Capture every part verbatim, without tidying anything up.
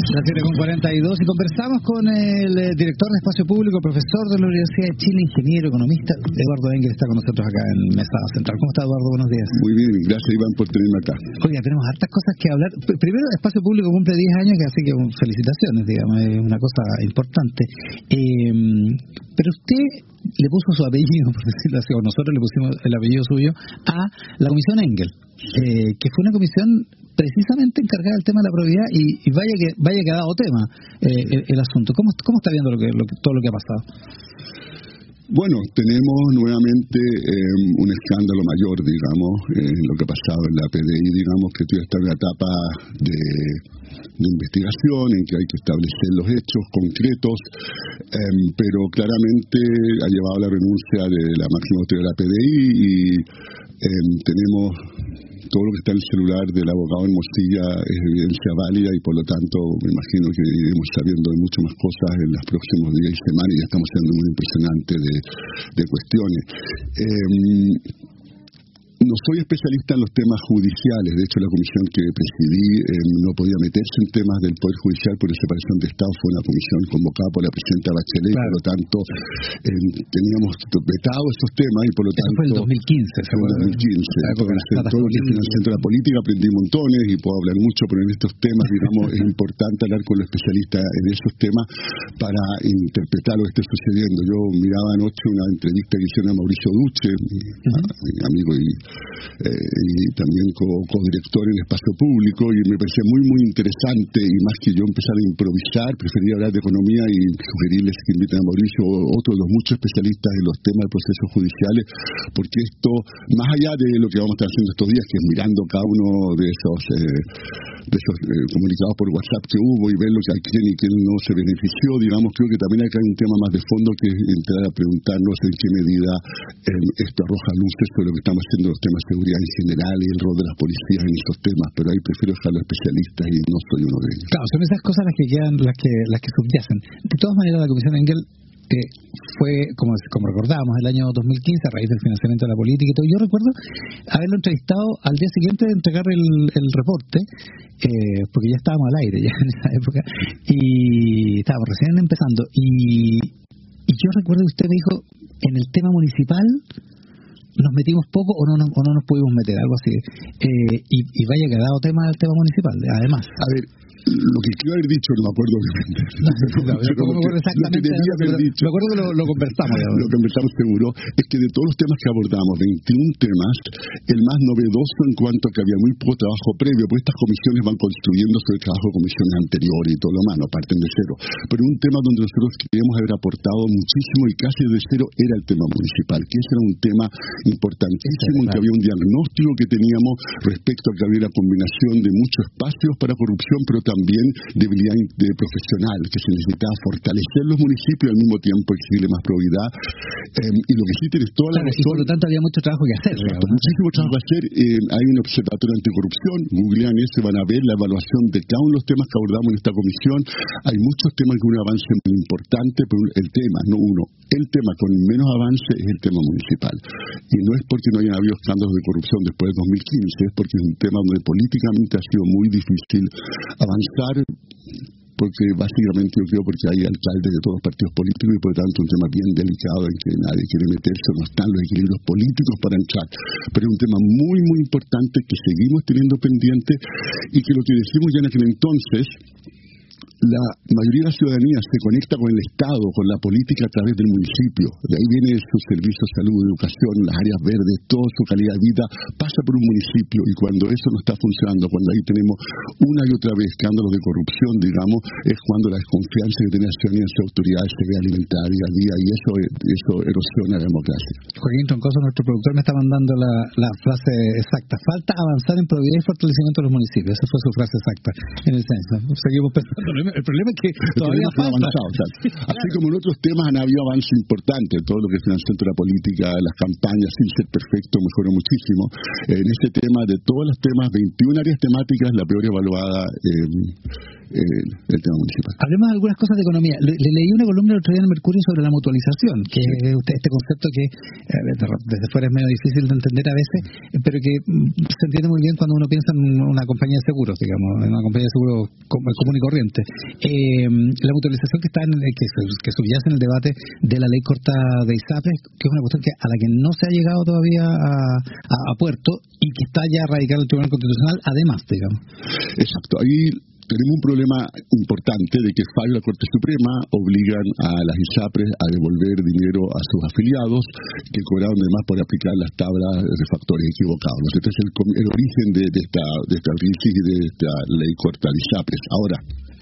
Las siete con cuarenta y dos y conversamos con el director de Espacio Público, profesor de la Universidad de Chile, ingeniero, economista, Eduardo Engel, está con nosotros acá en Mesa Central. ¿Cómo está, Eduardo? Buenos días. Muy bien, gracias, Iván, por tenerme acá. Oiga, tenemos hartas cosas que hablar. Primero, Espacio Público cumple diez años, así que felicitaciones, digamos, es una cosa importante. Eh, pero usted le puso su apellido, por decirlo así, o nosotros le pusimos el apellido suyo, a la Comisión Engel, eh, que fue una comisión precisamente encargada del tema de la probidad, y, y vaya que vaya que ha dado tema eh, el, el asunto. ¿Cómo, cómo está viendo lo que, lo que, todo lo que ha pasado? Bueno, tenemos nuevamente eh, un escándalo mayor, digamos, en eh, lo que ha pasado en la P D I, digamos, que todavía está en la etapa de, de investigación, en que hay que establecer los hechos concretos, eh, pero claramente ha llevado a la renuncia de la máxima autoridad de la P D I y eh, tenemos todo lo que está en el celular del abogado Hermosilla es evidencia válida y por lo tanto me imagino que iremos sabiendo de mucho más cosas en los próximos días y semanas, y ya estamos siendo muy impresionantes de, de cuestiones. Eh, No soy especialista en los temas judiciales. De hecho, la comisión que presidí eh, no podía meterse en temas del Poder Judicial por la separación de Estado. Fue una comisión convocada por la presidenta Bachelet, claro. Por lo tanto eh, teníamos vetado esos temas y por lo Eso tanto... fue el dos mil quince, fue en dos mil quince. Entonces, todo lo que es el centro de la política aprendí montones y puedo hablar mucho, pero en estos temas, digamos, es importante hablar con los especialistas en esos temas para interpretar lo que esté sucediendo. Yo miraba anoche una entrevista que hicieron a Mauricio Duce, mi, uh-huh. mi amigo y Eh, y también co-director en Espacio Público, y me parecía muy muy interesante, y más que yo empezar a improvisar, prefería hablar de economía y sugerirles que inviten a Mauricio o otros de los muchos especialistas en los temas de procesos judiciales, porque esto, más allá de lo que vamos a estar haciendo estos días, que es mirando cada uno de esos eh, de esos eh, comunicados por WhatsApp que hubo y ver lo que a quién y quién no se benefició, digamos, creo que también acá hay un tema más de fondo, que es entrar a preguntarnos en qué medida eh, esto arroja luces sobre lo que estamos haciendo en los temas de seguridad en general y el rol de las policías en estos temas, pero ahí prefiero dejar a los especialistas y no soy uno de ellos. Claro, son esas cosas las que quedan, las que las que subyacen. De todas maneras, la Comisión Engel eh, fue, como, como recordábamos, el año dos mil quince, a raíz del financiamiento de la política y todo. Yo recuerdo haberlo entrevistado al día siguiente de entregar el, el reporte, eh, porque ya estábamos al aire ya en esa época, y estábamos recién empezando, y, y yo recuerdo que usted me dijo, en el tema municipal nos metimos poco o no nos, o no nos pudimos meter, algo así. Eh, y, y vaya que ha dado tema al tema municipal, además. A ver, lo que quiero haber dicho, no me acuerdo obviamente. No, no, no, no me acuerdo exactamente. Lo que haber dicho, me acuerdo que lo, lo conversamos. Lo conversamos seguro, es que de todos los temas que abordamos, veintiún temas, el más novedoso en cuanto a que había muy poco trabajo previo, porque estas comisiones van construyendo sobre el trabajo de comisiones anteriores y todo lo demás, no parten de cero. Pero un tema donde nosotros queríamos haber aportado muchísimo y casi de cero era el tema municipal, que ese era un tema importantísimo, en que había un diagnóstico que teníamos respecto a que había la combinación de muchos espacios para corrupción, pero también debilidad de profesional, que se necesitaba fortalecer los municipios y al mismo tiempo exigirle más probidad. Eh, y lo que sí tienes toda la claro, razón. Y por lo tanto había mucho trabajo que hacer. Exacto, muchísimo trabajo que hacer. Eh, hay un observatorio anticorrupción, googlean ese, van a ver la evaluación de cada uno de los temas que abordamos en esta comisión. Hay muchos temas con un avance muy importante, pero el tema, no uno, el tema con menos avance es el tema municipal. Y no es porque no hayan habido escándalos de corrupción después de dos mil quince, es porque es un tema donde políticamente ha sido muy difícil avanzar, porque básicamente yo creo porque hay alcaldes de todos los partidos políticos y por lo tanto un tema bien delicado en que nadie quiere meterse, no están los equilibrios políticos para entrar, pero es un tema muy muy importante que seguimos teniendo pendiente y que lo que decimos ya en aquel entonces, la mayoría de la ciudadanía se conecta con el Estado, con la política a través del municipio. De ahí viene su servicio de salud, educación, las áreas verdes, toda su calidad de vida pasa por un municipio, y cuando eso no está funcionando, cuando ahí tenemos una y otra vez escándalos de corrupción, digamos, es cuando la desconfianza que tiene la ciudadanía en sus autoridades se ve alimentada día a día, y eso, eso erosiona la democracia. Joaquín Troncoso, nuestro productor, me está mandando la, la frase exacta: falta avanzar en probidad y fortalecimiento de los municipios. Esa fue su frase exacta en el censo. Seguimos pensando. El problema es que todavía falta. Avanzado, o sea, claro. Así como en otros temas han habido avances importantes, todo lo que es financiamiento de la política, las campañas, sin ser perfecto, mejoró muchísimo. En este tema, de todos los temas, veintiuna áreas temáticas, la peor evaluada eh, eh, el tema municipal. Hablemos de algunas cosas de economía. Le, le leí una columna el otro día en el Mercurio sobre la mutualización, que sí. es este concepto que eh, desde fuera es medio difícil de entender a veces, pero que se entiende muy bien cuando uno piensa en una compañía de seguros, digamos, en una compañía de seguros como el común y corriente. Eh, la mutualización que está en, que, que subyace en el debate de la ley corta de ISAPRES, que es una cuestión que a la que no se ha llegado todavía a, a, a puerto y que está ya radicada en el Tribunal Constitucional, además, digamos. Exacto. Ahí tenemos un problema importante de que fallo la Corte Suprema, obligan a las ISAPRES a devolver dinero a sus afiliados que cobraron de más por aplicar las tablas de factores equivocados. Este es el, el origen de, de, esta, de esta crisis y de esta ley corta de ISAPRES. Ahora,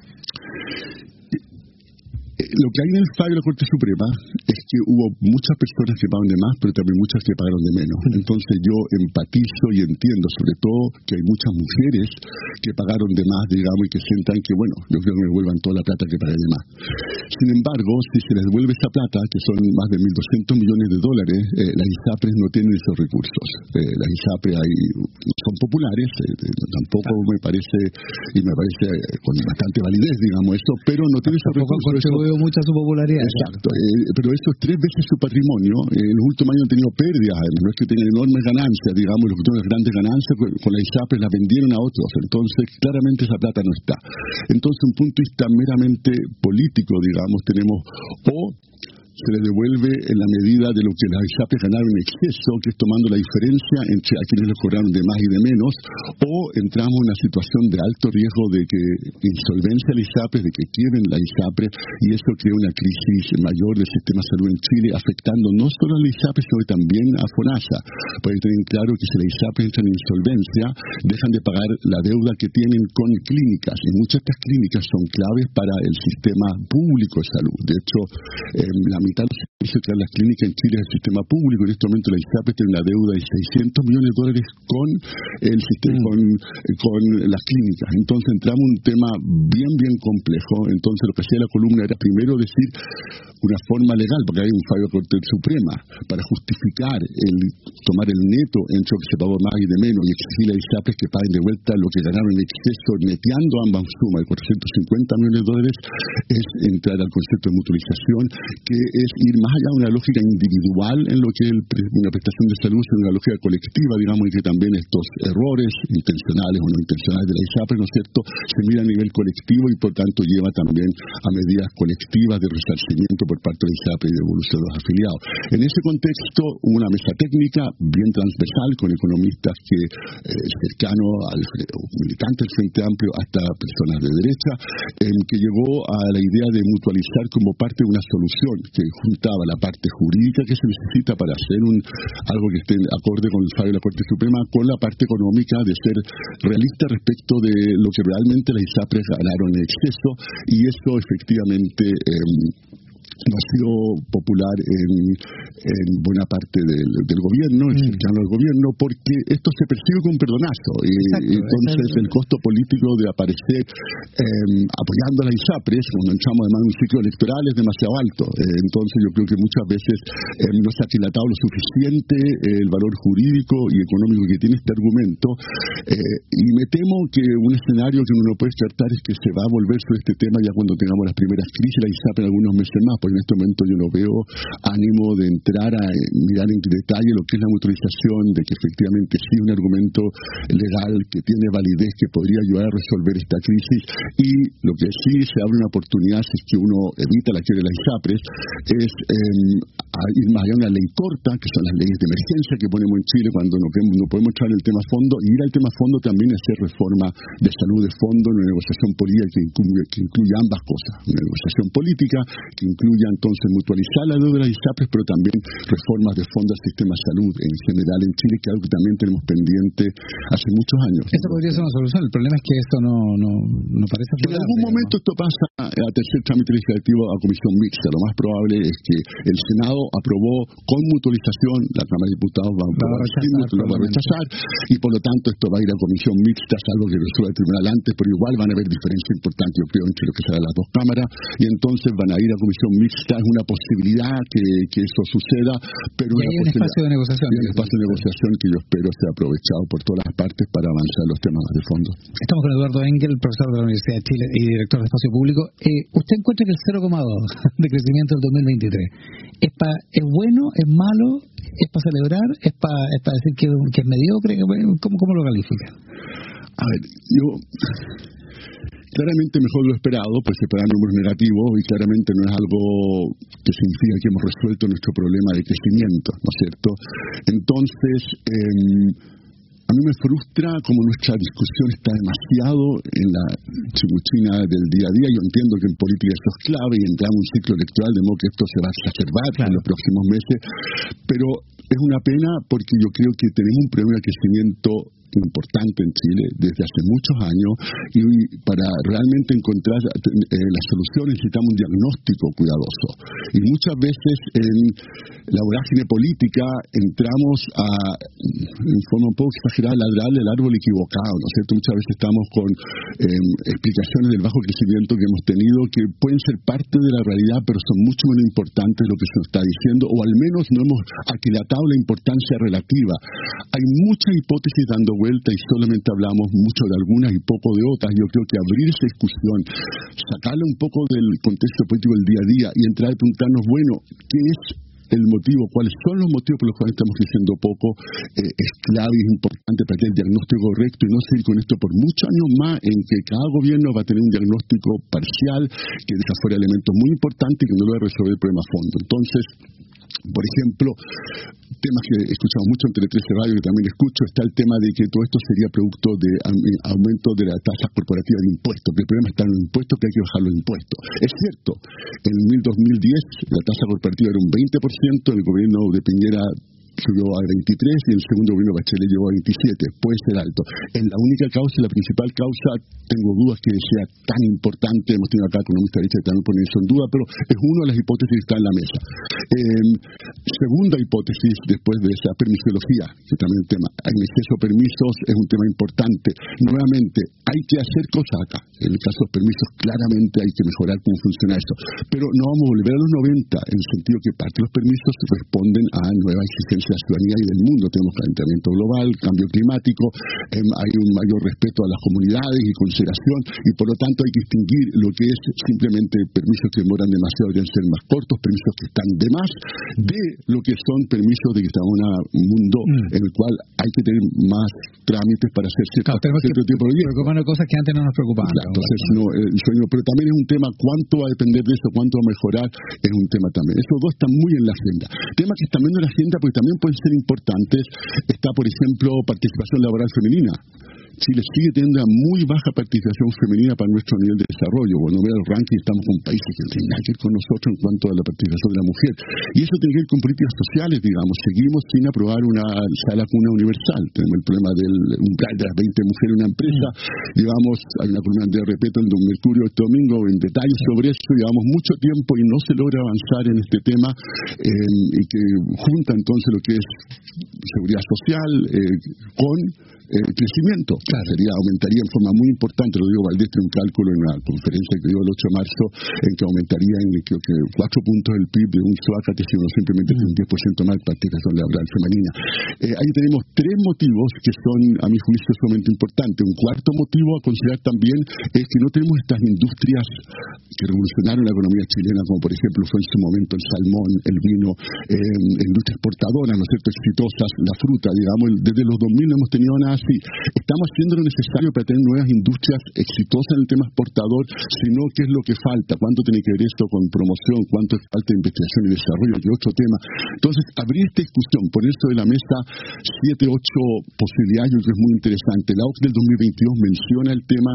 lo que hay en el fallo de la Corte Suprema es que hubo muchas personas que pagaron de más, pero también muchas que pagaron de menos. Entonces yo empatizo y entiendo, sobre todo, que hay muchas mujeres que pagaron de más, digamos, y que sientan que, bueno, yo creo que me devuelvan toda la plata que pagué de más. Sin embargo, si se les devuelve esa plata, que son más de mil doscientos millones de dólares, eh, las ISAPRES no tienen esos recursos. Eh, las ISAPRES hay, son populares, eh, tampoco me parece, y me parece eh, con bastante validez, digamos, eso, pero no tienen esos recursos. Mucha su popularidad. Exacto, eh, pero eso es tres veces su patrimonio. Eh, en los últimos años han tenido pérdidas, no es que tengan enormes ganancias, digamos, los que tienen grandes ganancias con, con la ISAPRES las vendieron a otros, entonces claramente esa plata no está. Entonces, un punto de vista meramente político, digamos, tenemos o se le devuelve en la medida de lo que las ISAPRES ganaron en exceso, que es tomando la diferencia entre a quienes les cobraron de más y de menos, o entramos en una situación de alto riesgo de que insolvencia la ISAPRES, de que quiebren la ISAPRES, y eso crea una crisis mayor del sistema de salud en Chile, afectando no solo a la ISAPRES, sino también a FONASA. Porque tienen claro que si la ISAPRES entra en insolvencia, dejan de pagar la deuda que tienen con clínicas, y muchas de estas clínicas son claves para el sistema público de salud. De hecho, eh, la mitad de los servicios que dan las clínicas en Chile es el sistema público. En este momento la ISAPRES tiene una deuda de seiscientos millones de dólares con el sistema, mm. con, con las clínicas. Entonces entramos en un tema bien, bien complejo. Entonces lo que hacía la columna era primero decir una forma legal, porque hay un fallo de Corte Suprema, para justificar el tomar el neto entre lo que se pagó más y de menos y exigir a las ISAPRES que paguen de vuelta lo que ganaron en exceso, neteando ambas sumas de cuatrocientos cincuenta millones de dólares, es entrar al concepto de mutualización, que es ir más allá de una lógica individual en lo que es el, una prestación de salud, sino una lógica colectiva, digamos, y que también estos errores intencionales o no intencionales de la ISAPRES, ¿no es cierto?, se mira a nivel colectivo y por tanto lleva también a medidas colectivas de resarcimiento por parte de la ISAPRES y de devolución de los afiliados. En ese contexto, una mesa técnica bien transversal con economistas que eh, cercanos al militantes del Frente Amplio hasta personas de derecha, en que llegó a la idea de mutualizar como parte de una solución que juntaba la parte jurídica que se necesita para hacer un algo que esté acorde con el fallo de la Corte Suprema, con la parte económica de ser realista respecto de lo que realmente las ISAPRES ganaron en exceso, y eso efectivamente eh, no ha sido popular en, en buena parte del, del gobierno, mm. cercano al gobierno, porque esto se percibe como un perdonazo. Y, exacto, entonces exacto. El costo político de aparecer eh, apoyando a la ISAPRES, cuando entramos además en un ciclo electoral, es demasiado alto. Eh, entonces yo creo que muchas veces eh, no se ha aquilatado lo suficiente eh, el valor jurídico y económico que tiene este argumento. Eh, y me temo que un escenario que uno no puede descartar es que se va a volver sobre este tema ya cuando tengamos las primeras crisis, la ISAPRES en algunos meses más, porque en este momento yo no veo ánimo de entrar a mirar en detalle lo que es la mutualización, de que efectivamente sí es un argumento legal que tiene validez, que podría ayudar a resolver esta crisis, y lo que sí se abre una oportunidad, si es que uno evita la quiebra de las ISAPRES, es eh, ir más allá de una ley corta, que son las leyes de emergencia que ponemos en Chile cuando no, no podemos entrar en el tema fondo, y ir al tema fondo también es hacer reforma de salud de fondo, una negociación política que incluye, que incluye ambas cosas, una negociación política que incluya entonces mutualizar la deuda de las ISAPRES, pero también reformas de fondo al sistema de salud en general en Chile, que es algo que también tenemos pendiente hace muchos años. Esa podría ser una solución, el problema es que esto no, no, no parece en algún digamos. momento esto pasa a tercer trámite legislativo a comisión mixta. Lo más probable es que el Senado aprobó con mutualización, la Cámara de Diputados va a aprobar, lo va a rechazar, y por lo tanto esto va a ir a comisión mixta, salvo que resuelva el tribunal antes, pero igual van a haber diferencias importantes, yo creo, entre lo que serán las dos cámaras, y entonces van a ir a comisión mixta. Es una posibilidad que, que eso suceda, pero y hay un espacio de negociación. Hay un espacio de negociación que yo espero sea aprovechado por todas las partes para avanzar los temas de fondo. Estamos con Eduardo Engel, profesor de la Universidad de Chile y director de Espacio Público. Eh, ¿Usted encuentra que el cero coma dos de crecimiento del dos mil veintitrés es, pa, es bueno, es malo, es para celebrar, es para es pa decir que, que es mediocre? ¿Cómo, ¿Cómo lo califica? A ver, yo... claramente mejor de lo esperado, pues se esperan números negativos y claramente no es algo que significa que hemos resuelto nuestro problema de crecimiento, ¿no es cierto? Entonces, eh, a mí me frustra como nuestra discusión está demasiado en la chimuchina del día a día. Yo entiendo que en política eso es clave y entramos en un ciclo electoral, de modo que esto se va a exacerbar claro. en los próximos meses, pero es una pena porque yo creo que tenemos un problema de crecimiento importante en Chile desde hace muchos años y para realmente encontrar eh, las soluciones necesitamos un diagnóstico cuidadoso y muchas veces en la vorágine política entramos a, en forma un poco exagerada, a ladrarle el árbol equivocado, ¿no es cierto? Muchas veces estamos con eh, explicaciones del bajo crecimiento que hemos tenido que pueden ser parte de la realidad pero son mucho menos importantes de lo que se nos está diciendo o al menos no hemos aquilatado la importancia relativa. Hay muchas hipótesis dando vuelta y solamente hablamos mucho de algunas y poco de otras. Yo creo que abrir esa discusión, sacarle un poco del contexto político del día a día y entrar a preguntarnos, bueno, ¿qué es el motivo? ¿Cuáles son los motivos por los cuales estamos creciendo poco? Eh, es clave y es importante para tener el diagnóstico correcto y no seguir con esto por muchos años más en que cada gobierno va a tener un diagnóstico parcial que deja fuera elementos muy importantes y que no lo va a resolver el problema a fondo. Entonces, por ejemplo, temas que escuchamos mucho en Tele trece Radio, que también escucho, está el tema de que todo esto sería producto de aumento de la tasa corporativa de impuestos, que el problema está en los impuestos, que hay que bajar los impuestos. Es cierto, en el dos mil diez la tasa corporativa era un veinte por ciento, el gobierno de Piñera subió a veintitrés y el segundo gobierno Bachelet llegó a veintisiete, puede ser alto. Es la única causa, la principal causa, tengo dudas que sea tan importante, hemos tenido acá economistas que también ponen eso en duda, pero es una de las hipótesis que está en la mesa. Eh, segunda hipótesis, después de esa permisología, que también es un tema, en exceso de permisos es un tema importante. Nuevamente, hay que hacer cosas acá. En el caso de los permisos, claramente hay que mejorar cómo funciona eso. Pero no vamos a volver a los noventa, en el sentido que parte de los permisos responden a nuevas exigencias de la ciudadanía y del mundo. Tenemos calentamiento global, cambio climático, eh, hay un mayor respeto a las comunidades y consideración, y por lo tanto hay que distinguir lo que es simplemente permisos que demoran demasiado, deben ser más cortos, permisos que están de más, de lo que son permisos de que estamos en un mundo mm. en el cual hay que tener más trámites para hacer cierto, claro, cierto que, tipo de preocuparnos de cosas que antes no nos preocupaban. Claro, entonces, no, el sueño, pero también es un tema, cuánto va a depender de eso, cuánto va a mejorar, es un tema también. Esos dos están muy en la agenda. Temas que están viendo en la agenda porque también pueden ser importantes, está por ejemplo participación laboral femenina. Chile sigue teniendo una muy baja participación femenina para nuestro nivel de desarrollo. Cuando veo el ranking estamos con países que no tienen nada que ver con nosotros en cuanto a la participación de la mujer. Y eso tiene que ver con políticas sociales, digamos. Seguimos sin aprobar una sala cuna universal. Tenemos el problema del umbral de las veinte mujeres en una empresa. Llevamos, hay una columna de Repeto en Don Mercurio este domingo en detalles sobre eso. Llevamos mucho tiempo y no se logra avanzar en este tema eh, y que junta entonces lo que es seguridad social eh, con el eh, crecimiento. Claro. Sería, aumentaría en forma muy importante, lo digo Valdés, tiene un cálculo en una conferencia que dio el ocho de marzo, en que aumentaría en creo que cuatro puntos el P I B de un Suácate si uno simplemente tiene un diez por ciento más de participación laboral femenina. Eh, ahí tenemos tres motivos que son, a mi juicio, sumamente importantes. Un cuarto motivo a considerar también es que no tenemos estas industrias que revolucionaron la economía chilena, como por ejemplo fue en su momento el salmón, el vino, eh, industrias exportadoras, ¿no es cierto?, exitosas, la fruta, digamos, desde los dos mil no hemos tenido nada así. Estamos haciendo lo necesario para tener nuevas industrias exitosas en el tema exportador, sino qué es lo que falta, cuánto tiene que ver esto con promoción, cuánto falta de investigación y desarrollo, que es otro tema. Entonces, abrir esta discusión, poner sobre la mesa siete, ocho posibilidades, yo creo que es muy interesante. La O C D E del dos mil veintidós menciona el tema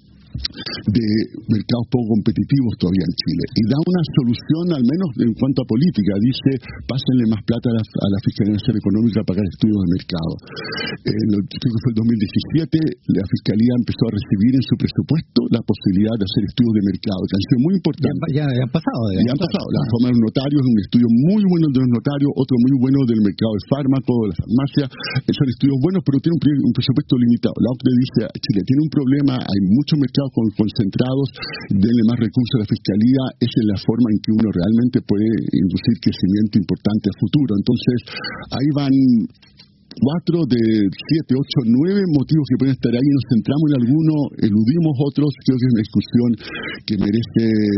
de mercados poco competitivos todavía en Chile y da una solución, al menos en cuanto a política. Dice, pásenle más plata a la, a la Fiscalía Nacional Económica para pagar estudios de mercado. Eh, lo, creo que fue el dos mil diecisiete, la Fiscalía empezó a recibir en su presupuesto la posibilidad de hacer estudios de mercado, que han sido muy importantes. Ya, ya, ya han pasado. Ya, ya han pasado. La forma de los notarios es un estudio muy bueno de los notarios, otro muy bueno del mercado de fármacos, de la farmacia. Eh, son estudios buenos, pero tienen un, un presupuesto limitado. La O C D E dice, Chile tiene un problema, hay muchos mercados con concentrados, denle más recursos a la Fiscalía. Esa es la forma en que uno realmente puede inducir crecimiento importante a futuro. Entonces, ahí van cuatro de siete, ocho, nueve motivos que pueden estar ahí. Nos centramos en algunos, eludimos otros. Creo que es una discusión que merece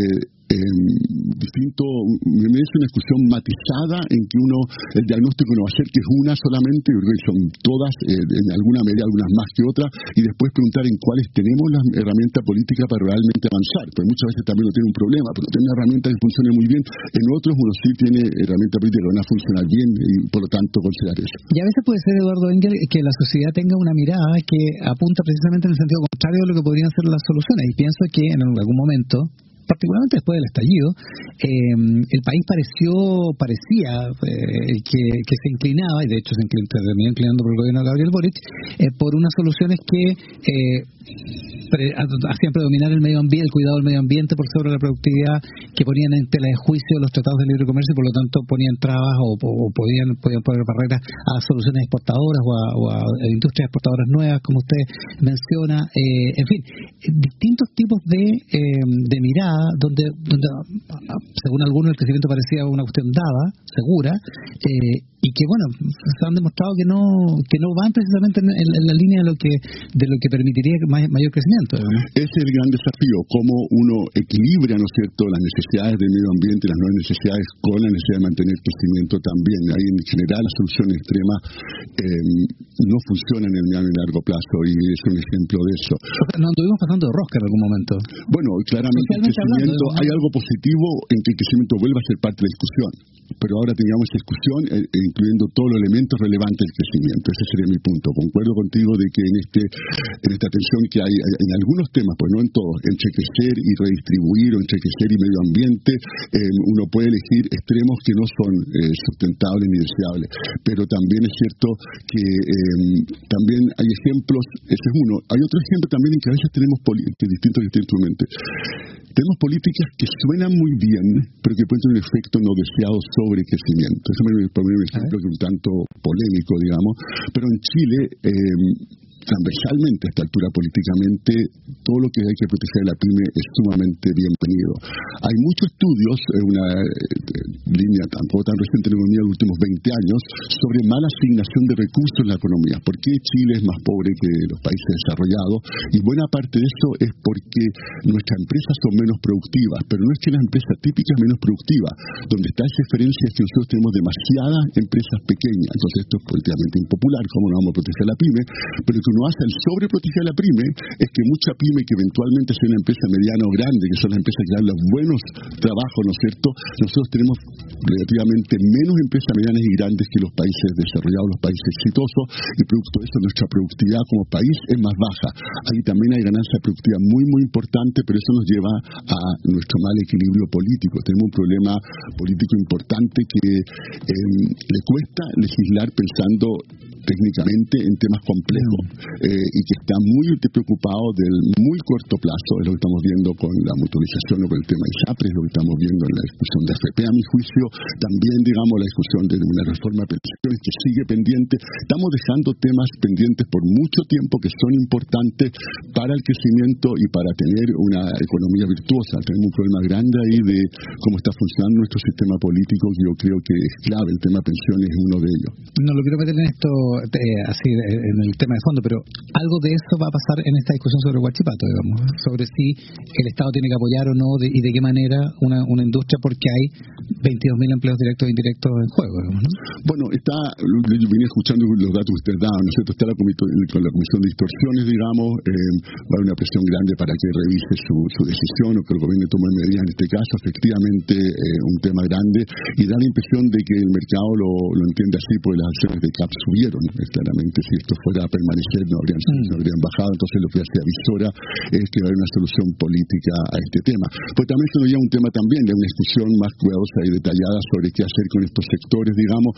eh, distinto, me merece una discusión matizada en que uno, el diagnóstico no va a ser que es una solamente, porque son todas, eh, en alguna medida, algunas más que otras, y después preguntar en cuáles tenemos la herramienta política para realmente avanzar, porque muchas veces también uno tiene un problema, pero tiene una herramienta que funcione muy bien, en otros uno sí tiene herramienta política que van a funcionar bien, y por lo tanto considerar eso. Y a veces puede ser, Eduardo Engel, que la sociedad tenga una mirada que apunta precisamente en el sentido contrario de lo que podrían ser las soluciones, y pienso que en algún momento, particularmente después del estallido, eh, el país pareció, parecía eh, el que, que se inclinaba, y de hecho se inclin, terminó inclinando por el gobierno de Gabriel Boric, eh, por unas soluciones que eh, pre, hacían predominar el medio ambiente, el cuidado del medio ambiente por sobre la productividad, que ponían en tela de juicio los tratados de libre comercio y por lo tanto ponían trabas o, o podían, podían poner barreras a soluciones exportadoras o a, o a industrias exportadoras nuevas, como usted menciona, eh, en fin, distintos tipos de, eh, de mirada donde, donde según algunos el crecimiento parecía una cuestión dada, segura, eh, y que bueno, se han demostrado que no que no van precisamente en, en, en la línea de lo que de lo que permitiría may, mayor crecimiento, ¿no? Ese es el gran desafío, cómo uno equilibra, ¿no es cierto?, las necesidades del medio ambiente, las nuevas necesidades con la necesidad de mantener crecimiento también. Ahí en general las soluciones extremas eh, no funcionan en el mediano y largo plazo, y es un ejemplo de eso. O sea, nos anduvimos pasando de rosca en algún momento. Bueno, claramente el crecimiento, hablando, hay algo positivo en que el crecimiento vuelva a ser parte de la discusión, pero ahora tengamos esa discusión eh, incluyendo todos los elementos relevantes del crecimiento. Ese sería mi punto. Concuerdo contigo de que en este en esta tensión que hay en algunos temas, pues no en todos, entre crecer y redistribuir, o entre crecer y medio ambiente, eh, uno puede elegir extremos que no son eh, sustentables ni deseables, pero también es cierto que eh, también hay ejemplos, ese es uno, hay otro ejemplo también en que a veces tenemos distintos instrumentos. Tenemos políticas que suenan muy bien, pero que pueden tener un efecto no deseado sobre crecimiento. Eso me pone un ejemplo que es un tanto polémico, digamos, pero en Chile, eh, transversalmente a esta altura políticamente, todo lo que hay que proteger de la pyme es sumamente bienvenido. Hay muchos estudios, eh, una eh, línea tampoco tan reciente en la economía de los últimos veinte años, sobre mala asignación de recursos en la economía. ¿Por qué Chile es más pobre que los países desarrollados? Y buena parte de eso es porque nuestras empresas son menos productivas, pero no es que las empresas típicas menos productivas. Donde está esa diferencia es que nosotros tenemos demasiadas empresas pequeñas. Entonces esto es políticamente impopular, ¿cómo no vamos a proteger la pyme? Pero que uno hace al sobreproteger a la pyme es que mucha pyme que eventualmente sea una empresa mediana o grande, que son las empresas que dan los buenos trabajos, ¿no es cierto? Nosotros tenemos relativamente menos empresas medianas y grandes que los países desarrollados, los países exitosos, y producto de eso nuestra productividad como país es más baja. Ahí también hay ganancia productiva muy muy importante, pero eso nos lleva a nuestro mal equilibrio político. Tenemos un problema político importante que eh, le cuesta legislar pensando técnicamente en temas complejos eh, y que está muy preocupado del muy corto plazo. Es lo que estamos viendo con la mutualización o con el tema de SAPRES, lo que estamos viendo en la discusión de A F P, a mi juicio, también digamos la discusión de una reforma de pensiones que sigue pendiente. Estamos dejando temas pendientes por mucho tiempo que son importantes para el crecimiento y para tener una economía virtuosa. Tenemos un problema grande ahí de cómo está funcionando nuestro sistema político, que yo creo que es clave. El tema de pensiones es uno de ellos. No lo quiero meter en esto Eh, así en el tema de fondo, pero algo de eso va a pasar en esta discusión sobre Huachipato, digamos, sobre si el Estado tiene que apoyar o no de, y de qué manera una, una industria, porque hay veintidós mil empleos directos e indirectos en juego, digamos, ¿no? Bueno, está, yo venía escuchando los datos que usted da, ¿no es cierto? Está la comisión, con la comisión de distorsiones, digamos, eh, va a haber una presión grande para que revise su, su decisión o que el gobierno tome medidas en este caso. Efectivamente, eh, un tema grande, y da la impresión de que el mercado lo, lo entiende así, porque las acciones de C A P subieron. Claramente, si esto fuera a permanecer, no habrían, mm. no habrían bajado. Entonces, lo que hace avisora es que va a haber una solución política a este tema. Pues también se nos lleva un tema también de una discusión más cuidadosa y detallada sobre qué hacer con estos sectores, digamos.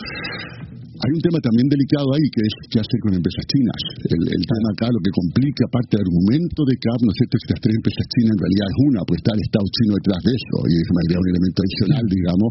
Hay un tema también delicado ahí, que es qué hacer con empresas chinas. El, el tema acá, lo que complica, aparte del argumento de C A P, ¿no es cierto?, es que las tres empresas chinas en realidad es una, pues está el Estado chino detrás de eso, y es un elemento adicional, digamos.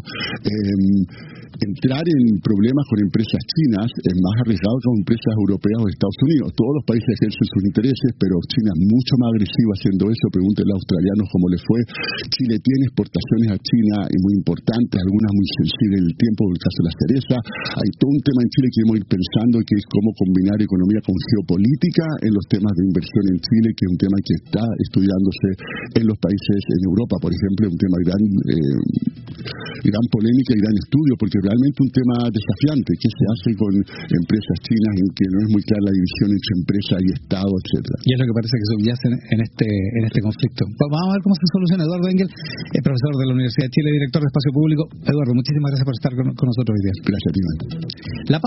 Eh, entrar en problemas con empresas chinas es más arriesgado que con empresas europeas o de Estados Unidos. Todos los países ejercen sus intereses, pero China es mucho más agresiva haciendo eso. Pregúntenle a los australianos cómo les fue. Chile tiene exportaciones a China y muy importantes, algunas muy sensibles en el tiempo, en el caso de la cereza. Hay todo un tema en Chile que debemos ir pensando, que es cómo combinar economía con geopolítica en los temas de inversión en Chile, que es un tema que está estudiándose en los países en Europa, por ejemplo, un tema de gran, eh, gran polémica y gran estudio, porque realmente un tema desafiante, ¿qué se hace con empresas chinas en que no es muy clara la división entre empresa y Estado, etcétera? Y es lo que parece que subyace en este, en este conflicto. Vamos a ver cómo se soluciona. Eduardo Engel, el profesor de la Universidad de Chile, director de Espacio Público. Eduardo, muchísimas gracias por estar con, con nosotros hoy día. Gracias a ti, man. La